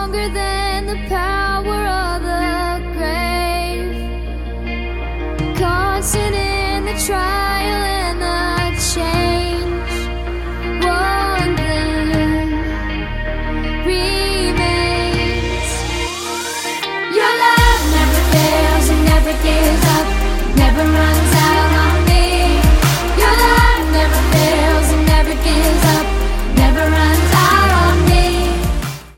stronger than the power of the grave. Constant in the trial.